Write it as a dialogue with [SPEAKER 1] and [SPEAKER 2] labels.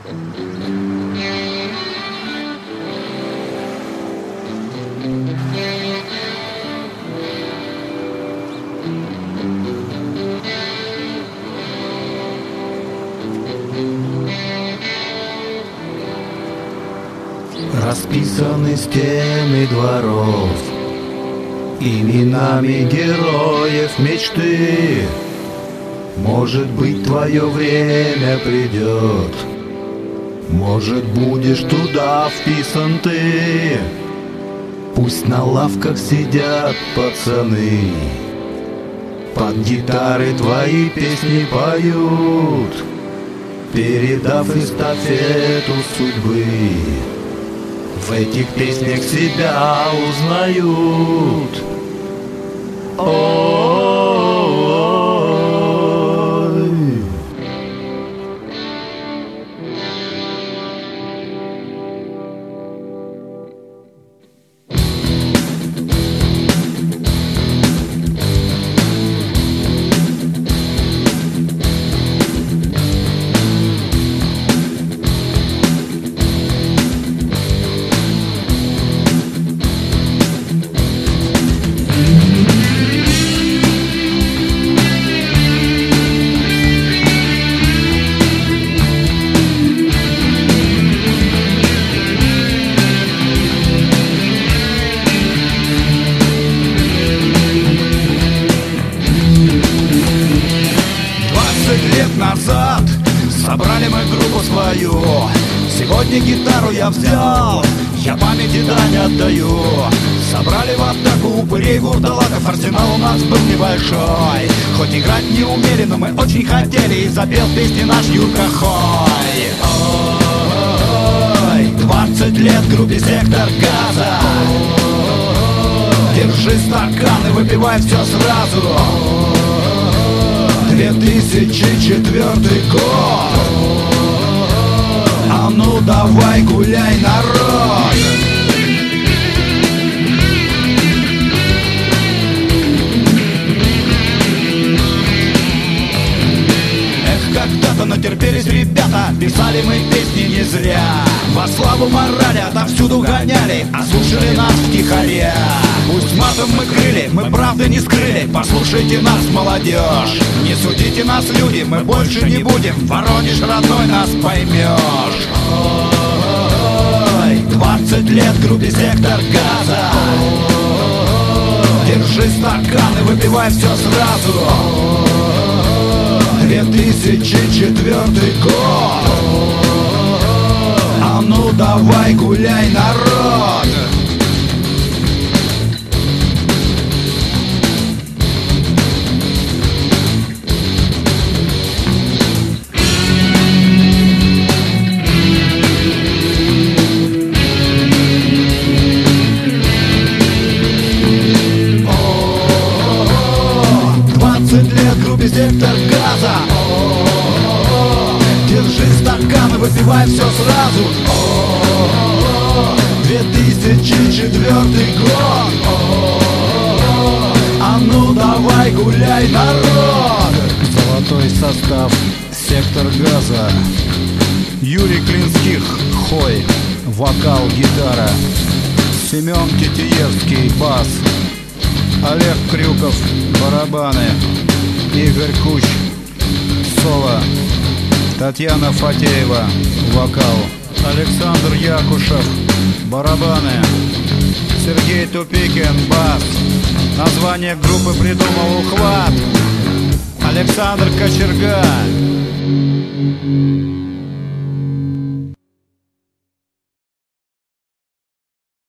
[SPEAKER 1] Расписаны стены дворов именами героев мечты. Может быть, твое время придет, может, будешь туда вписан ты. Пусть на лавках сидят пацаны, под гитары твои песни поют, передав эстафету судьбы. В этих песнях себя узнают. Ой.
[SPEAKER 2] Назад собрали мы группу свою. Сегодня гитару я взял, я памяти дань отдаю. Собрали в атаку упырей, вурдалаков, арсенал у нас был небольшой. Хоть играть не умели, но мы очень хотели, и запел песни наш Юрка Хой. Ой, 20 лет группе «Сектор Газа». Держи стакан и выпивай все сразу. 2004 год. А ну давай гуляй, народ. Когда-то натерпелись ребята, писали мы песни не зря. Во славу морали отовсюду гоняли, а слушали нас втихаря. Пусть матом мы крыли, мы правды не скрыли. Послушайте нас, молодежь, не судите нас, люди, мы больше не будем. Воронеж родной, нас поймешь. Ой, 20 лет группе «Сектор Газа». Держи стакан и выпивай все сразу. 2004 год. А ну давай гуляй, народ. «Сектор Газа». Держи стакан и выпивай все сразу. 2004 год. А ну давай гуляй, народ.
[SPEAKER 1] Золотой состав «Сектор Газа». Юрий Клинских, Хой, вокал, гитара. Семен Титиевский, бас. Олег Крюков, барабаны. Игорь Куч, соло. Татьяна Фатеева, вокал. Александр Якушев, барабаны. Сергей Тупикин, бас. Название группы придумал Ухват. Александр Кочерга.